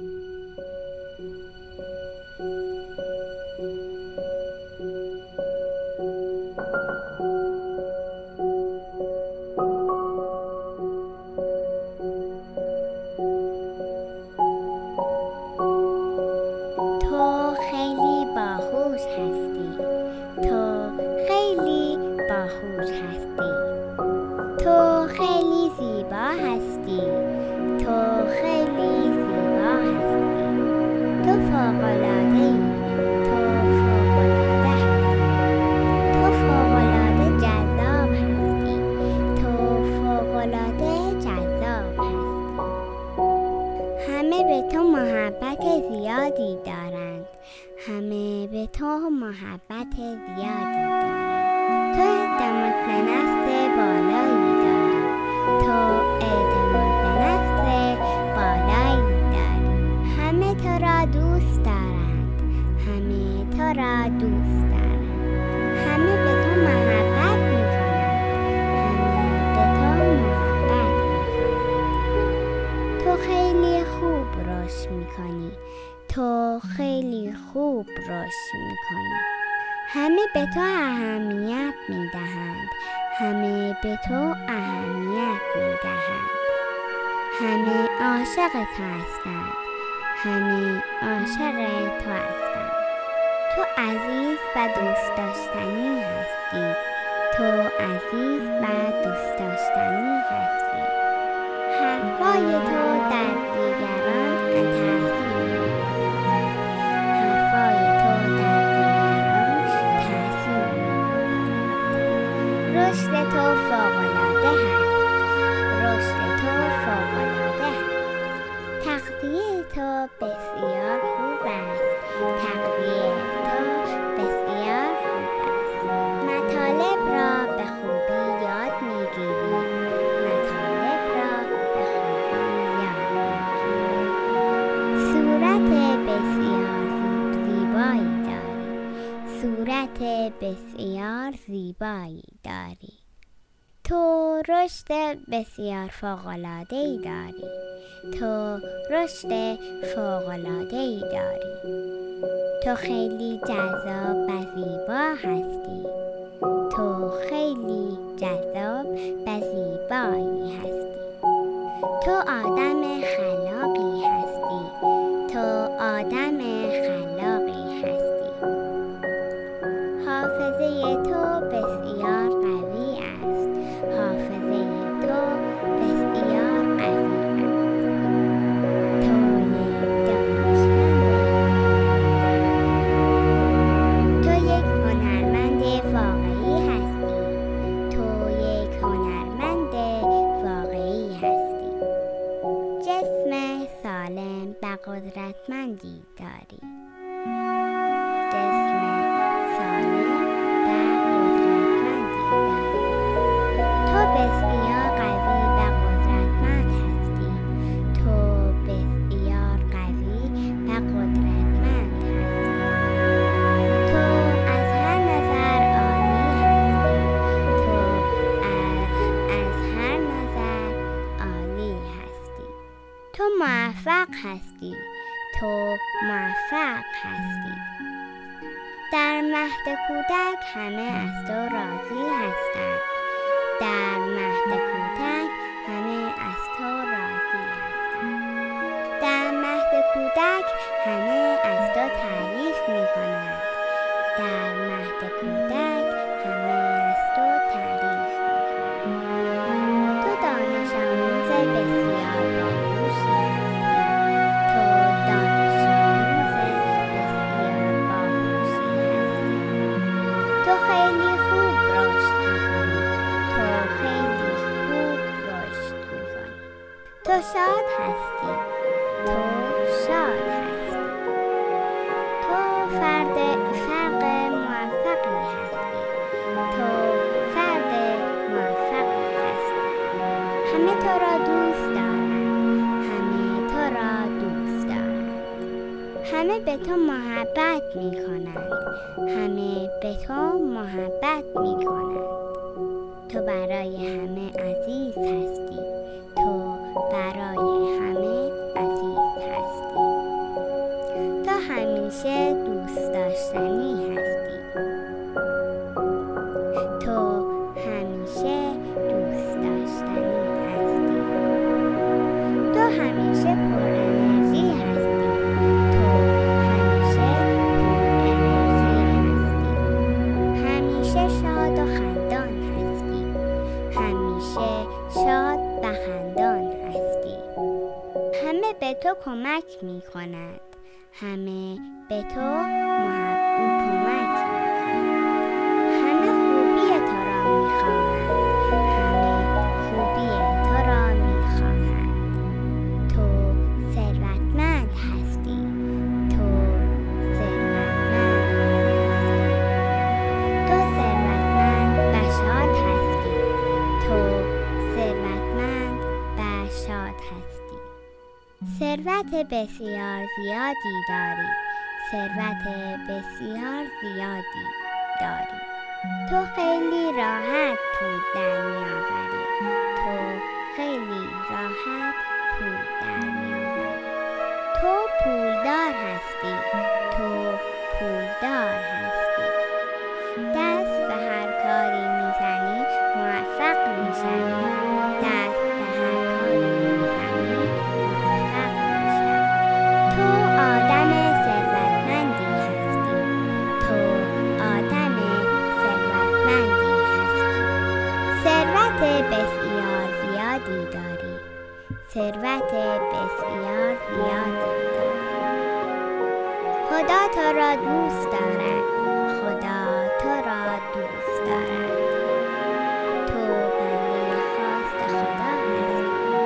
تو خیلی باهوش هستی. تو خیلی باهوش هستی. تو خیلی زیبا هستی. تو خیلی زیبا هستی. تو فوق‌العاده‌ای. تو فوق‌العاده هستی. تو فوق‌العاده جذاب هستی. تو فوق‌العاده جذاب هستی. همه به تو محبت زیادی دارند. همه به تو محبت زیادی دارند. تو اعتماد به نفس بالایی داری. تو اعتماد به نفس بالایی داری. همه تو را دوست دارند. همه تو را دوست دارند. همه به تو محبت می‌کنند. همه به تو محبت می‌کنند. تو خیلی خوب رشد می‌کنی. تو خیلی خوب رشد می‌کنی. همه به تو اهمیت می‌دهند. همه به تو اهمیت می‌دهند. همه عاشق تو هستند. همه عاشق تو هستند. تو عزیز و دوست داشتنی هستی. تو عزیز و دوست داشتنی هستی. حرفای تو در دیگران تأثیر می‌گذارد. حرفای تو در دیگران تأثیر می‌گذارد. رشد تو فوق‌العاده هست. رشد تو فوق‌العاده هست. تغذیه تو بسیار خوب است. تغذیه تو بسیار خوب است. مطالب را به خوبی یاد می‌گیری. مطالب را به خوبی یاد می‌گیری. صورت بسیار زیبایی داری. صورت بسیار زیبایی داری. تو رشد بسیار فوق‌العاده‌ای داری. تو رشد فوق‌العاده‌ای داری. تو خیلی جذاب و زیبا هستی. تو خیلی جذاب و زیبایی هستی. تو آدم خلاقی هستی. تو آدم خلاقی هستی. حافظه تو بسیار قوی است. حافظه تو بسیار قوی است. تو یک دانشمند. تو یک هنرمند واقعی هستی. تو یک هنرمند واقعی هستی. جسم سالم و قدرتمندی داری. جسم سالم و قدرتمندی داری. تو بسیار قوی و قدرتمند هستی. تو بسیار قوی و قدرتمند هستی. تو از هر نظر عالی هستی. تو از هر نظر عالی هستی. تو موفق هستی. تو موفق هستی. در مهد کودک همه از تو راضی هستند. در مهد کودک همه از تو راضی هستند. در مهد کودک همه از تو تعریف می‌کنند. در مهد کودک همه از تو تعریف می‌کنند. تو دانش آموز بسیار باهوشی هستی. تو دانش آموز بسیار باهوشی هستی. تو خیلی خوب رشد می‌کنی. تو خیلی خوب رشد می‌کنی. تو شاد هستی. تو شاد هستی. تو فرد موفقی هستی. تو فرد موفقی هستی. همه تو را دوست دارند. همه تو را دوست دارند. همه به تو محبت می‌کنند. همه به تو محبت می‌کنند. تو برای همه عزیز هستی. تو برای همه عزیز هستی. همیشه دوست داشتنی هستی. تو همیشه دوست داشتنی هستی. تو همیشه پر انرژی هستی. تو همیشه پر انرژی هستی. همیشه شاد و خندان هستی. همیشه شاد و خندان هستی. همه به تو کمک می کند. همه به تو کمک می کند. همه خوبی تو را می خواهند. همه خوبی تو را می خواهند. تو ثروتمند هستی. تو ثروتمند هستی. تو ثروتمند و شاد هستی. تو ثروتمند و شاد هستی. ثروت بسیار زیادی داری. ثروت بسیار زیادی داری. تو خیلی راحت پول در می آوری. تو خیلی راحت پول در می آوری. تو پولدار هستی. تو پولدار هستی. دست به هر کاری میزنی موفق میشوی. دست به هر کاری میزنی موفق میشوی. تو آدم ثروتمندی هستی. تو آدم ثروتمندی هستی. ثروت بسیار زیادی داری. ثروت بسیار زیادی داری. خدا تو را دوست دارد. خدا تو را دوست دارد. تو بنده خواست خدا هستی.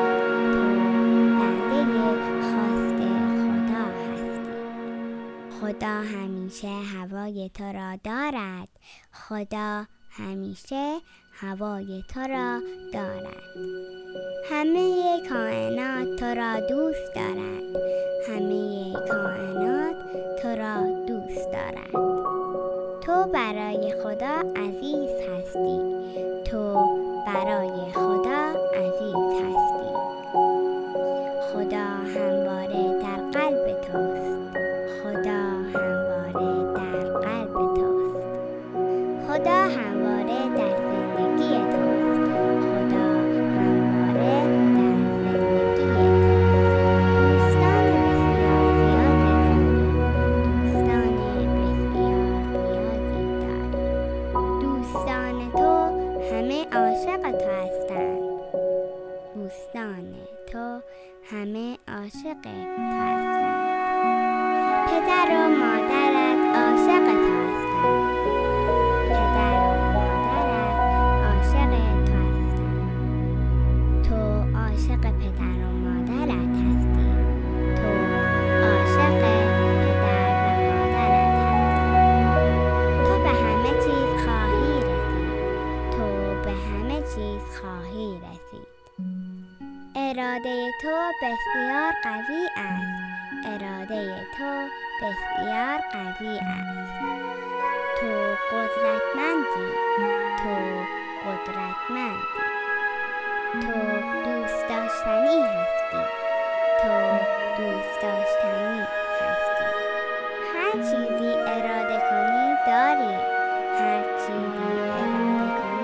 تو بنده خواست خدا هستی. خدا همیشه هوای تو را دارد. خدا همیشه هوای تو را دارد. همه کائنات تو را دوست دارد. همه کائنات تو را دوست دارد. تو برای خدا عزیز هستی. تو برای خدا عزیز هستی. خدا همواره در قلب توست. خدا همواره در قلب توست. خدا همواره در زندگی توست. خدا همواره در زندگی توست. دوستان بسیار زیادی داری. دوستان بسیار زیادی داری. دوستان تو همه عاشق تو هستند. دوستان تو همه عاشق تو هستند. پدر و مادرت عاشق تو هستند. پدر و مادرت عاشق تو هستند. تو عاشق پدر و مادرت هستی. تو عاشق پدر و مادرت هستی. تو به همه چیز خواهی رسید. تو به همه چیز خواهی رسید. اراده تو بسیار قوی است. اراده تو بسیار قوی است. تو قدرتمندی. تو قدرتمندی. تو دوست داشتنی هستی. تو دوست داشتنی هستی. هر چیزی اراده کنی داری. هر چیزی اراده کنی